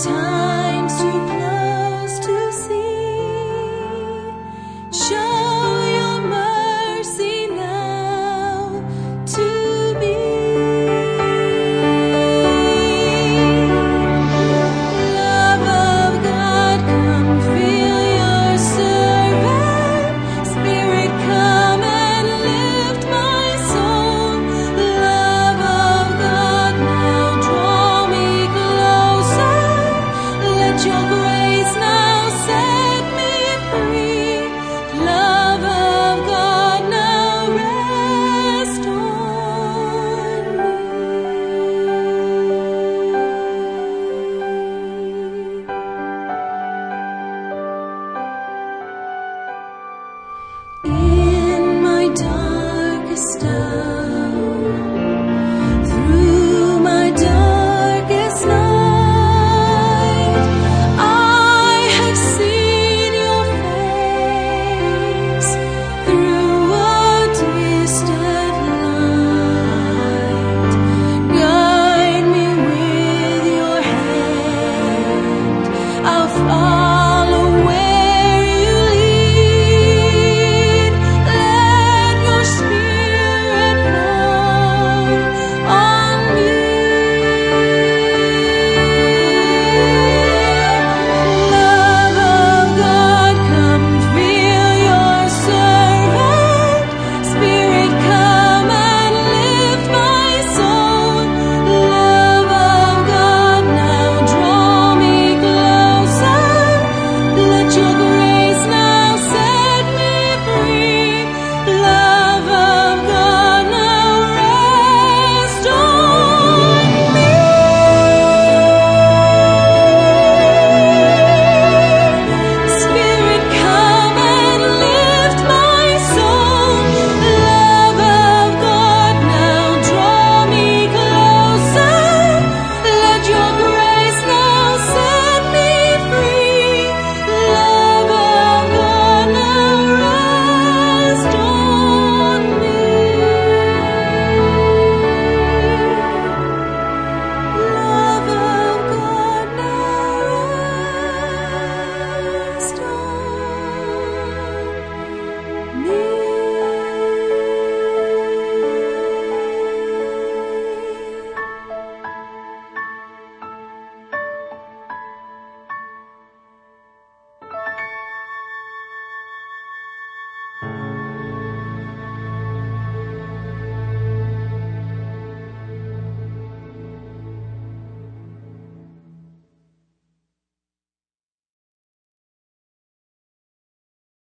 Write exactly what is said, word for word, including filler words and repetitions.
times too close to see. Show your mercy now to me. Love of God, come fill your servant. Spirit, come and lift my soul. Love of God, now draw me closer. Let your grace now set me free. Love of God, now rest on me. In my darkest hour,